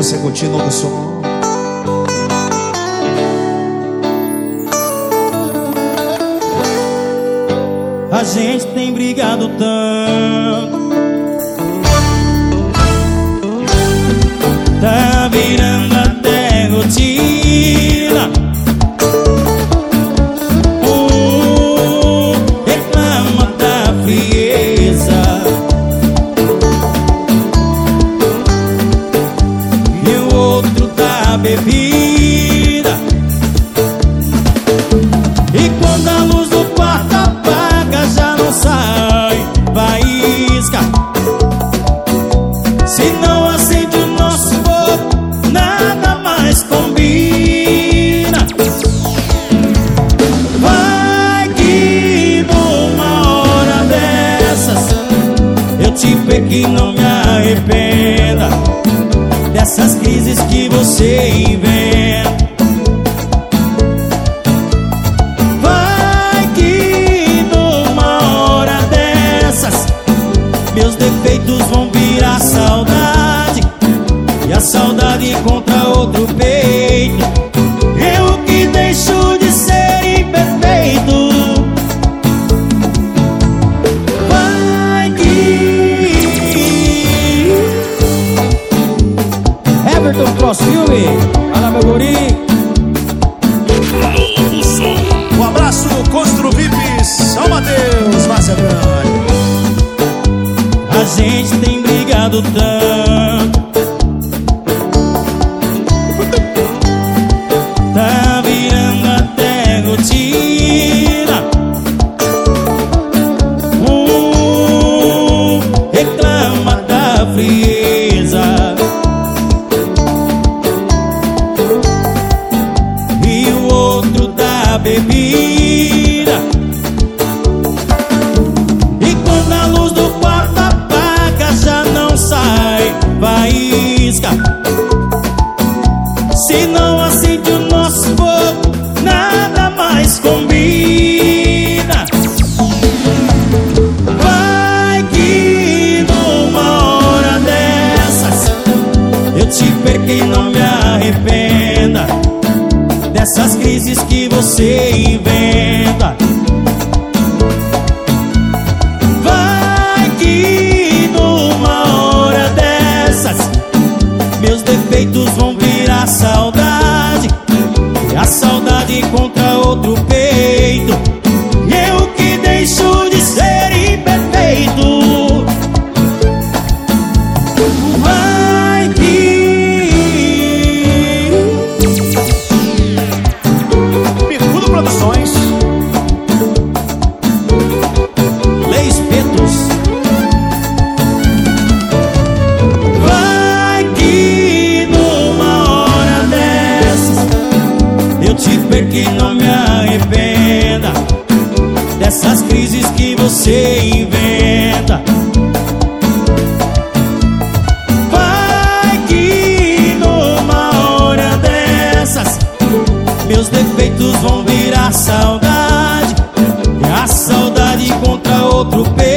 você continua no som. A gente tem brigado tanto, tá virando até rotina. Reclama da frieza e o outro da bebida. E quando a luz do quarto apaga, já não sai faísca. Se não acende o nosso fogo, nada mais combina. Vai que numa hora dessas eu te peguei, não me arrependa dessas crises que você inventa. Meus defeitos vão virar saudade, e a saudade encontra outro peito. Eu que deixo de ser imperfeito. Vai que Everton Crossfield, fala meu guri. Um abraço, Constru VIP, São Mateus, Márcia Grande. A gente tem brigado tanto, tá virando até rotina. Reclama da frieza e o outro da bebida. E quando a luz do quarto já não sai faísca. Se não acende o nosso fogo, nada mais combina. Vai que numa hora dessas eu te perquei, não me arrependa dessas crises que você inventa. Meus defeitos vão virar saudade, e a saudade encontra outro peito. Eu que deixo de ser imperfeito. Vai que Bicudo Produções, Leis Petos. Te perdi, não me arrependa dessas crises que você inventa. Vai que numa hora dessas meus defeitos vão virar saudade, e a saudade encontra outro peito.